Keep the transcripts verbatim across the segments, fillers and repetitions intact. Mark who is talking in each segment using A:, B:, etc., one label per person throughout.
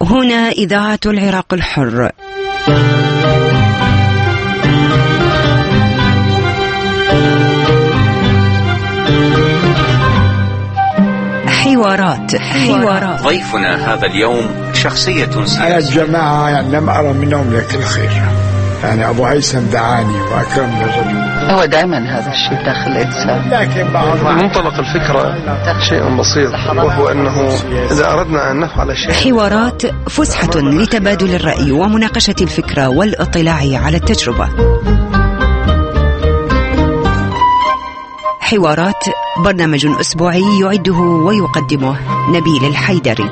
A: هنا إذاعة العراق الحر. حوارات حوارات
B: ضيفنا هذا اليوم شخصية سياسية.
C: أنا الجماعة يعني لم أرى منهم لك الخير، يعني أبو هيثم دعاني وأكرمني الرجل.
D: هو دائما هذا الشيء داخل الإنسان،
C: لكن بعض
E: منطلق الفكرة شيء بسيط، وهو أنه إذا أردنا أن نفعل شيء.
A: حوارات فسحة لتبادل الرأي ومناقشة الفكرة والاطلاع على التجربة. حوارات برنامج أسبوعي يعده ويقدمه نبيل الحيدري.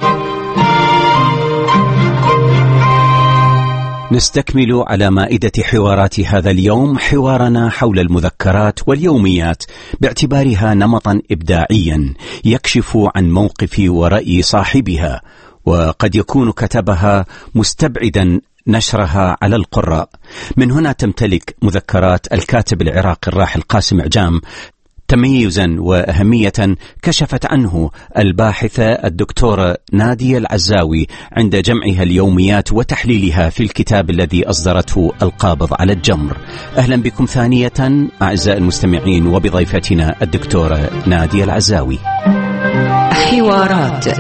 B: نستكمل على مائدة حوارات هذا اليوم حوارنا حول المذكرات واليوميات باعتبارها نمطا إبداعيا يكشف عن موقف ورأي صاحبها، وقد يكون كتبها مستبعدا نشرها على القراء. من هنا تمتلك مذكرات الكاتب العراقي الراحل قاسم عجام تميزا وأهمية كشفت عنه الباحثة الدكتورة نادية العزاوي عند جمعها اليوميات وتحليلها في الكتاب الذي أصدرته القابض على الجمر. أهلا بكم ثانية أعزائي المستمعين وبضيفتنا الدكتورة نادية العزاوي.
A: حوارات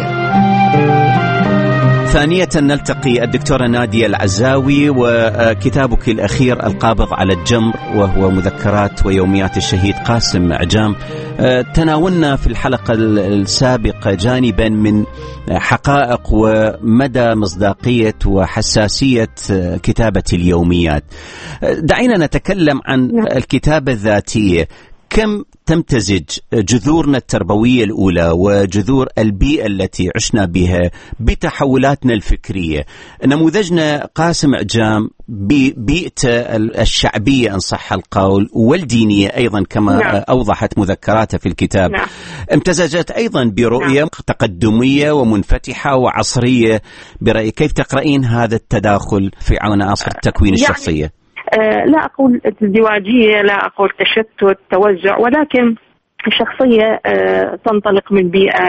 B: ثانية نلتقي الدكتورة نادية العزاوي وكتابك الأخير القابض على الجمر، وهو مذكرات ويوميات الشهيد قاسم عجام. تناولنا في الحلقة السابقة جانبا من حقائق ومدى مصداقية وحساسية كتابة اليوميات. دعينا نتكلم عن الكتابة الذاتية. كم تمتزج جذورنا التربوية الأولى وجذور البيئة التي عشنا بها بتحولاتنا الفكرية؟ نموذجنا قاسم عجام ببيئته الشعبية إن صح القول والدينية أيضا كما نعم. أوضحت مذكراته في الكتاب. نعم. امتزجت أيضا برؤية نعم. تقدمية ومنفتحة وعصرية برأيك. كيف تقرأين هذا التداخل في عناصر التكوين يعني الشخصية؟
F: لا أقول ازدواجية، لا أقول تشتت توزع، ولكن شخصية تنطلق من بيئة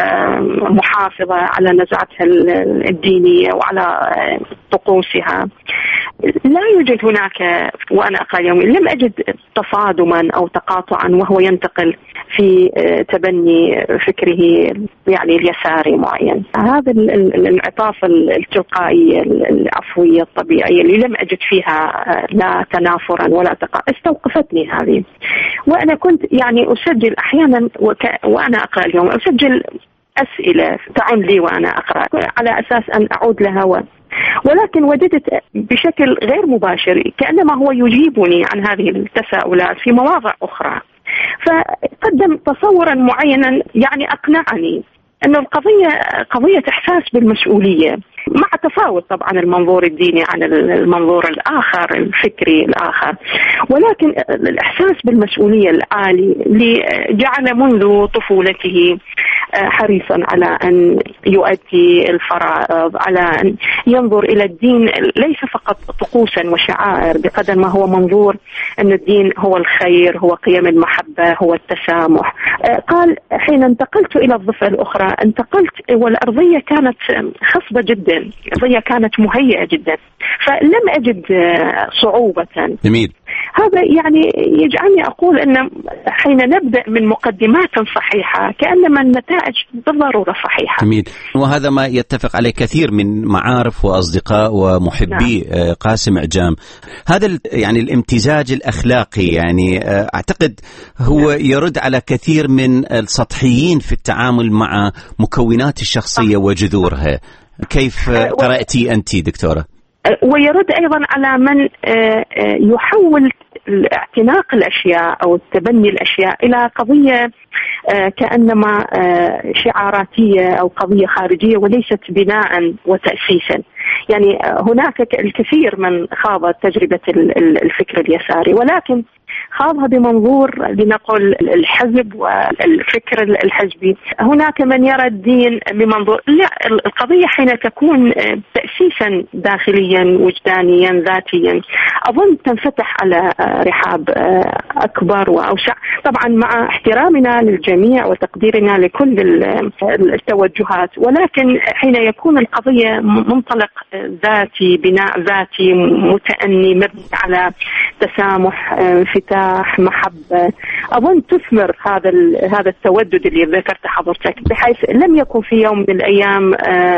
F: محافظة على نزعتها الدينية وعلى طقوسها. لا يوجد هناك وأنا أقرأ يومي لم أجد تصادما أو تقاطعا وهو ينتقل في تبني فكره يعني اليساري معين. هذا الانعطاف التلقائي العفوية الطبيعية اللي لم أجد فيها لا تنافرا ولا تقاطع استوقفتني هذه. وأنا كنت يعني أسجل أحيانا وك... وأنا أقرأ اليوم أسجل أسئلة تعن لي وأنا أقرأ على أساس أن أعود لها و... ولكن وجدت بشكل غير مباشر كأنما هو يجيبني عن هذه التساؤلات في مواضع أخرى، فقدم تصورا معينا يعني أقنعني أن القضية قضية إحساس بالمسؤولية، مع تفاوت طبعا المنظور الديني عن المنظور الآخر الفكري الآخر، ولكن الإحساس بالمسؤولية العالي اللي جعل منذ طفولته حريصا على أن يؤدي الفرائض، على أن ينظر إلى الدين ليس فقط طقوسا وشعائر بقدر ما هو منظور أن الدين هو الخير، هو قيم المحبة، هو التسامح. قال حين انتقلت إلى الضفة الأخرى انتقلت والأرضية كانت خصبة جدا، الأرضية كانت مهيئة جدا، فلم أجد صعوبة.
B: جميل.
F: هذا يعني يجعلني أقول أن حين نبدأ من مقدمات صحيحة كأنما النتائج بالضرورة صحيحة.
B: جميل. وهذا ما يتفق عليه كثير من معارف وأصدقاء ومحبي نعم. قاسم عجام. هذا يعني الامتزاج الأخلاقي يعني أعتقد هو نعم. يرد على كثير من السطحيين في التعامل مع مكونات الشخصية نعم. وجذورها. كيف قرأتي أنت دكتورة؟
F: ويرد أيضا على من يحول اعتناق الأشياء أو تبني الأشياء إلى قضية كأنما شعاراتية أو قضية خارجية وليست بناء وتأسيسا. يعني هناك الكثير من خاض تجربة الفكر اليساري، ولكن خاضها بمنظور لنقل الحزب والفكر الحزبي. هناك من يرى الدين بمنظور لا، القضية حين تكون تأسيسا داخليا وجدانيا ذاتيا أظن تنفتح على رحاب أكبر وأوسع، طبعا مع احترامنا للجميع وتقديرنا لكل التوجهات، ولكن حين يكون القضية منطلق ذاتي، بناء ذاتي متأني مبني على تسامح، انفتاح، محبة، أظن تثمر هذا هذا التودد اللي ذكرت حضرتك، بحيث لم يكن في يوم من الأيام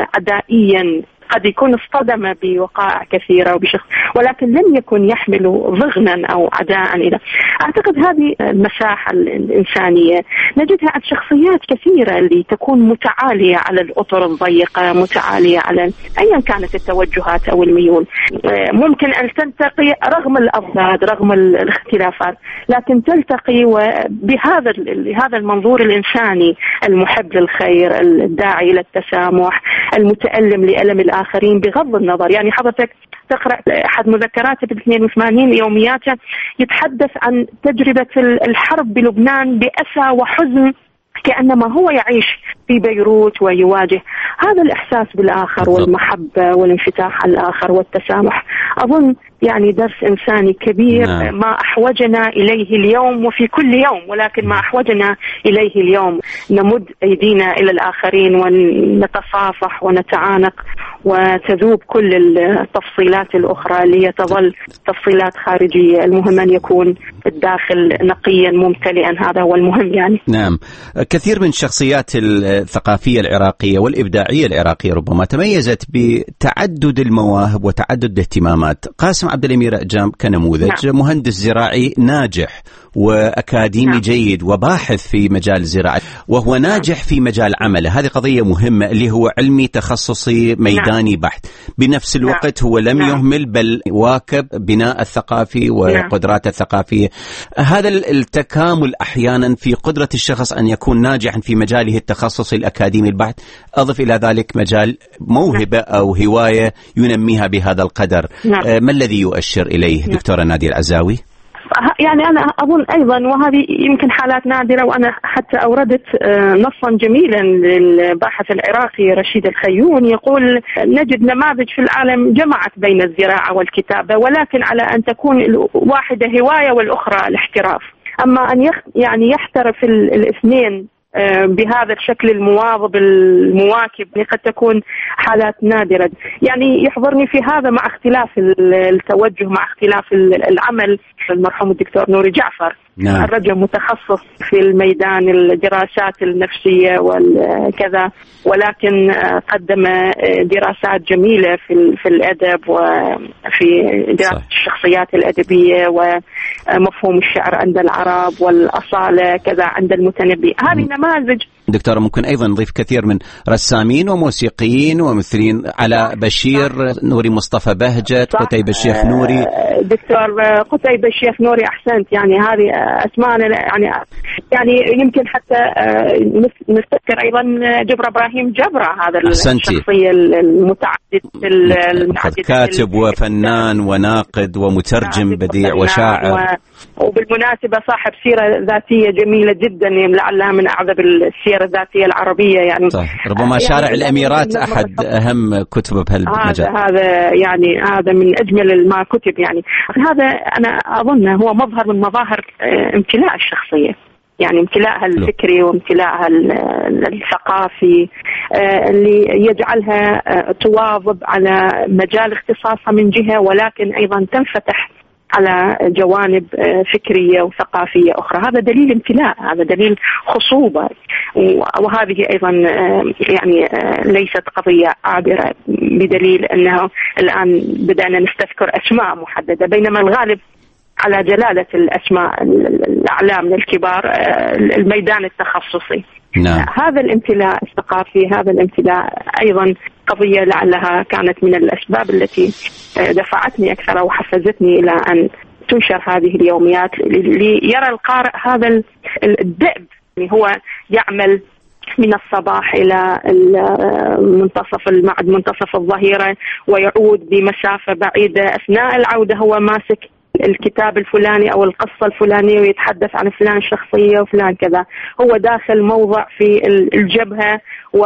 F: عدائيا، قد يكون اصطدم بوقائع كثيرة وبشخص، ولكن لم يكن يحمل ضغنا أو عداء إلى. أعتقد هذه المساحة الإنسانية نجدها عند شخصيات كثيرة اللي تكون متعالية على الأطر الضيقة، متعالية على أيا كانت التوجهات أو الميول، ممكن أن تلتقي رغم الأضداد، رغم الاختلافات، لكن تلتقي بهذا هذا المنظور الإنساني المحب للخير، الداعي إلى التسامح، المتألم لألم الآخرين بغض النظر. يعني حضرتك تقرأ أحد مذكراته بالاثنين وثمانين يومياته يتحدث عن تجربة الحرب بلبنان بأسى وحزن، كأنما هو يعيش في بيروت ويواجه هذا الإحساس بالآخر والمحبة والانفتاح على الآخر والتسامح. أظن يعني درس إنساني كبير نعم. ما أحوجنا إليه اليوم وفي كل يوم، ولكن ما أحوجنا إليه اليوم نمد أيدينا إلى الآخرين ونتصافح ونتعانق، وتذوب كل التفصيلات الأخرى اللي تظل تفصيلات خارجية. المهم أن يكون الداخل نقيا ممتلئا، هذا هو المهم يعني.
B: نعم، كثير من الشخصيات الثقافية العراقية والإبداعية العراقية ربما تميزت بتعدد المواهب وتعدد الاهتمامات. قاسم عبد الأمير أعجام كنموذج نعم. مهندس زراعي ناجح وأكاديمي نعم. جيد وباحث في مجال الزراعة، وهو ناجح في مجال عمله. هذه قضية مهمة، اللي هو علمي تخصصي ميداني نعم. بحت. بنفس الوقت هو لم نعم. يهمل، بل واكب بناء الثقافي وقدراته الثقافية. هذا التكامل أحيانا في قدرة الشخص أن يكون ناجحا في مجاله التخصصي الأكاديمي البحت، أضف إلى ذلك مجال موهبة أو هواية ينميها بهذا القدر. ما الذي يؤشر إليه دكتورة نادية العزاوي؟
F: يعني أنا أظن أيضا، وهذه يمكن حالات نادرة، وأنا حتى أوردت نصا جميلا للباحث العراقي رشيد الخيون يقول: نجد نماذج في العالم جمعت بين الزراعة والكتابة، ولكن على أن تكون الواحدة هواية والأخرى الاحتراف. أما أن يعني يحترف الاثنين بهذا الشكل المواظب المواكب قد تكون حالات نادرة. يعني يحضرني في هذا مع اختلاف التوجه، مع اختلاف العمل، المرحوم الدكتور نوري جعفر نعم. الرجل متخصص في الميدان الدراسات النفسية والكذا، ولكن قدم دراسات جميلة في في الأدب وفي دراسة الشخصيات الأدبية ومفهوم الشعر عند العرب والأصالة كذا عند المتنبي. هذه نماذج.
B: دكتورة ممكن أيضا نضيف كثير من رسامين وموسيقيين وممثلين، على بشير نوري، مصطفى بهجت، قتيبة الشيخ نوري.
F: دكتور قتيبة الشيخ نوري أحسنت، يعني هذه أسماء يعني يعني يمكن حتى نفتكر أيضا جبر إبراهيم جبرة، هذا الشخصية المتعدد المتعدد
B: كاتب وفنان وناقد ومترجم بديع وشاعر،
F: و... وبالمناسبة صاحب سيرة ذاتية جميلة جدا، لعلها من أعذب السيرة الذاتية العربية يعني.
B: صح. ربما شارع يعني الأميرات أحد أهم كتبه بهالمجال.
F: هذا هذا يعني هذا من أجمل ما كتب يعني. هذا أنا أظن هو مظهر من مظاهر امتلاء الشخصية، يعني امتلاءها الفكري وامتلاءها الثقافي اللي يجعلها تواظب على مجال اختصاصها من جهة، ولكن أيضا تنفتح على جوانب فكرية وثقافية أخرى. هذا دليل امتلاء، هذا دليل خصوبة، وهذه أيضا يعني ليست قضية عابرة، بدليل أنه الآن بدأنا نستذكر أسماء محددة، بينما الغالب على جلالة الأسماء الأعلام الكبار الميدان التخصصي.
B: نعم.
F: هذا الامتلاء الثقافي، هذا الامتلاء أيضا قضية لعلها كانت من الأسباب التي دفعتني أكثر وحفزتني إلى أن تنشر هذه اليوميات، ليرى القارئ هذا الدأب، يعني هو يعمل من الصباح إلى منتصف المعد منتصف الظهيرة، ويعود بمسافة بعيدة. أثناء العودة هو ماسك الكتاب الفلاني أو القصة الفلانية ويتحدث عن فلان شخصية وفلان كذا. هو داخل موضع في الجبهة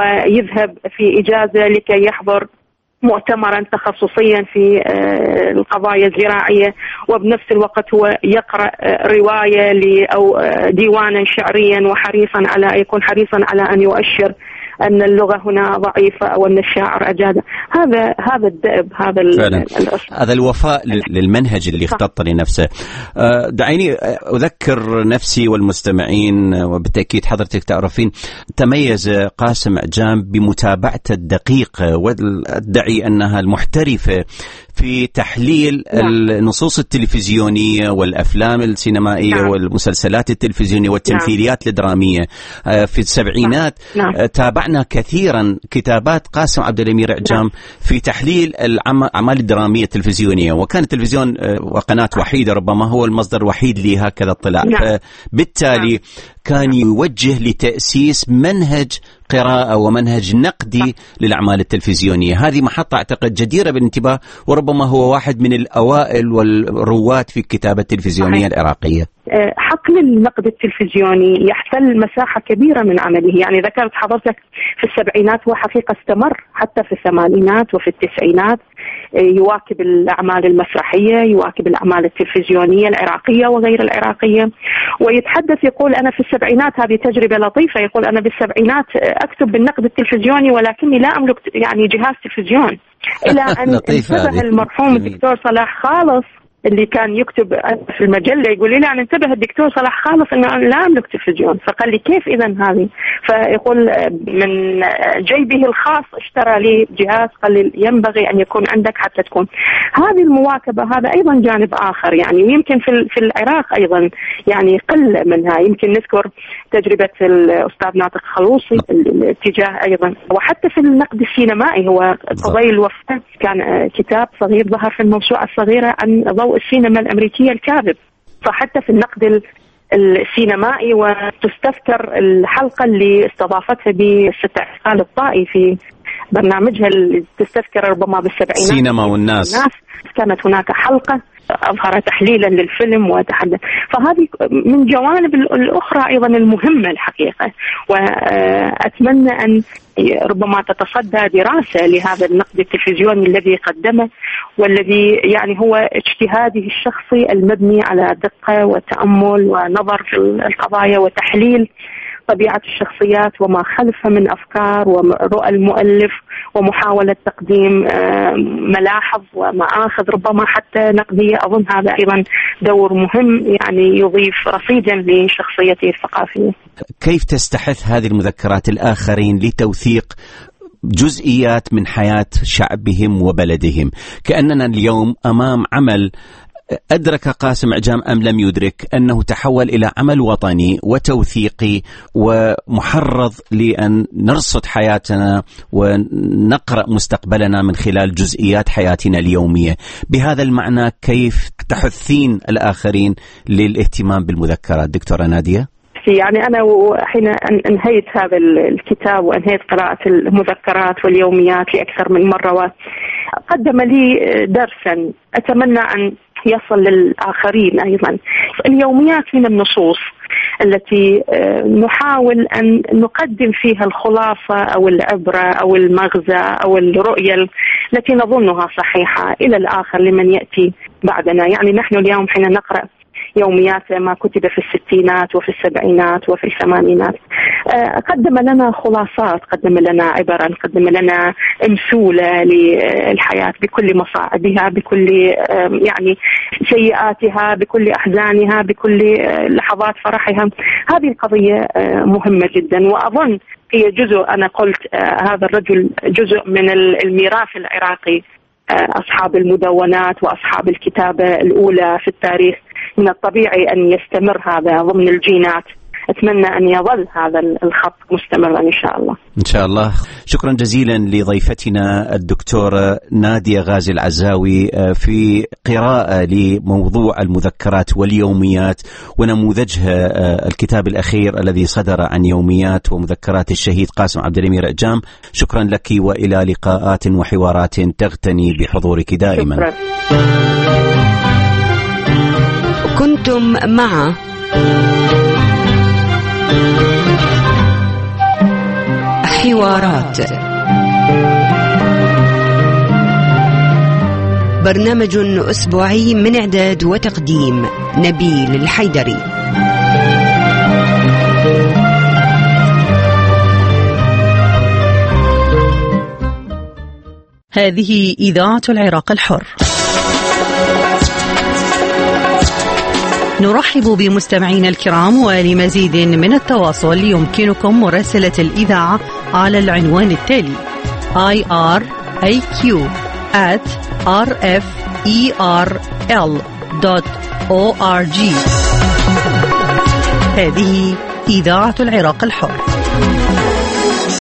F: ويذهب في إجازة لكي يحضر مؤتمرا تخصصيا في القضايا الزراعية، وبنفس الوقت هو يقرأ رواية أو ديوانا شعريا، وحريصا على يكون حريصا على أن يؤشر أن اللغة هنا ضعيفة أو أن الشاعر أجاد. هذا هذا الدأب، هذا
B: هذا الوفاء للمنهج اللي اختط لنفسه. دعيني أذكر نفسي والمستمعين، وبالتأكيد حضرتك تعرفين، تميز قاسم عجام بمتابعته الدقيقة وادعي أنها المحترفة في تحليل النصوص التلفزيونية والأفلام السينمائية نعم. والمسلسلات التلفزيونية والتمثيليات نعم. الدرامية. في السبعينات نعم. تابعنا كثيرا كتابات قاسم عبد الأمير عجام نعم. في تحليل الأعمال الدرامية التلفزيونية، وكان التلفزيون وقناة وحيدة ربما هو المصدر الوحيد لهكذا اطلاع نعم. بالتالي نعم. كان يوجه لتأسيس منهج قراءة ومنهج نقدي للأعمال التلفزيونية. هذه محطة أعتقد جديرة بالانتباه، وربما هو واحد من الأوائل والرواد في الكتابة التلفزيونية العراقية.
F: حقل النقد التلفزيوني يحتل مساحة كبيرة من عمله. يعني ذكرت حضرتك في السبعينات، وحقيقة استمر حتى في الثمانينات وفي التسعينات، يواكب الأعمال المسرحية، يواكب الأعمال التلفزيونية العراقية وغير العراقية، ويتحدث يقول أنا في السبعينات، هذه تجربة لطيفة، يقول أنا بالسبعينات أكتب بالنقد التلفزيوني ولكني لا أملك يعني جهاز تلفزيون، إلى أن انتبه المرحوم الدكتور صلاح خالص اللي كان يكتب في المجلة، يقول لي أنا انتبه الدكتور صلاح خالص أنه أنا لا أملك تلفزيون. فقال لي كيف إذن هذه؟ فيقول من جيبه الخاص اشترى لي جهاز، قال لي ينبغي أن يكون عندك حتى تكون. هذه المواكبة هذا أيضا جانب آخر يعني، ويمكن في في العراق أيضا يعني قل منها. يمكن نذكر تجربة الأستاذ ناطق خلوصي الاتجاه أيضا، وحتى في النقد السينمائي هو قضايا الوفاة كان كتاب صغير ظهر في الموسوعة الصغيرة عن ضوء السينما الأمريكية الكاذب. فحتى في النقد السينمائي، وتستذكر الحلقة اللي استضافتها بالست عقال الطائي في برنامجها اللي تستذكر ربما بالسبعينات
B: سينما والناس،
F: كانت هناك حلقة أظهر تحليلا للفيلم وتحدث. فهذه من جوانب الأخرى أيضا المهمة الحقيقة، وأتمنى أن ربما تتصدى دراسة لهذا النقد التلفزيوني الذي قدمه، والذي يعني هو اجتهاده الشخصي المبني على دقة وتأمل ونظر في القضايا وتحليل طبيعة الشخصيات وما خلفها من أفكار ورؤى المؤلف، ومحاولة تقديم ملاحظ ومآخذ ربما حتى نقدية. أظن هذا أيضا دور مهم يعني يضيف رصيدا لشخصيته الثقافية.
B: كيف تستحث هذه المذكرات الآخرين لتوثيق جزئيات من حياة شعبهم وبلدهم؟ كأننا اليوم أمام عمل أدرك قاسم عجام أم لم يدرك أنه تحول إلى عمل وطني وتوثيقي ومحرض لأن نرصد حياتنا ونقرأ مستقبلنا من خلال جزئيات حياتنا اليومية. بهذا المعنى كيف تحثين الآخرين للاهتمام بالمذكرات دكتورة نادية؟
F: يعني أنا حين أنهيت هذا الكتاب وأنهيت قراءة المذكرات واليوميات لأكثر من مرة، وقدم لي درسا أتمنى أن يصل للآخرين أيضا. اليوميات من النصوص التي نحاول أن نقدم فيها الخلاصة أو العبرة أو المغزى أو الرؤية التي نظنها صحيحة إلى الآخر لمن يأتي بعدنا. يعني نحن اليوم حين نقرأ يوميات ما كتب في الستينات وفي السبعينات وفي الثمانينات، قدم لنا خلاصات، قدم لنا عبرا، قدم لنا أمثلة للحياة بكل مصاعبها، بكل يعني سيئاتها، بكل أحزانها، بكل لحظات فرحها. هذه القضية مهمة جدا، وأظن هي جزء، أنا قلت هذا الرجل جزء من الميراث العراقي، أصحاب المدونات وأصحاب الكتابة الأولى في التاريخ. من الطبيعي أن يستمر هذا ضمن الجينات. أتمنى أن يظل هذا الخط مستمرا إن شاء الله.
B: إن شاء الله. شكرا جزيلا لضيفتنا الدكتورة نادية غازي العزاوي في قراءة لموضوع المذكرات واليوميات ونموذجها الكتاب الأخير الذي صدر عن يوميات ومذكرات الشهيد قاسم عبد الأمير عجام. شكرا لك، وإلى لقاءات وحوارات تغتني بحضورك دائما.
F: شكرا.
A: كنتم مع حوارات، برنامج أسبوعي من إعداد وتقديم نبيل الحيدري.
G: هذه إذاعة العراق الحر. نرحب بمستمعينا الكرام، ولمزيد من التواصل يمكنكم مراسلة الإذاعة على العنوان التالي آي آر إيه كيو آت آر إف إي آر إل دوت أو آر جي. هذه إذاعة العراق الحر.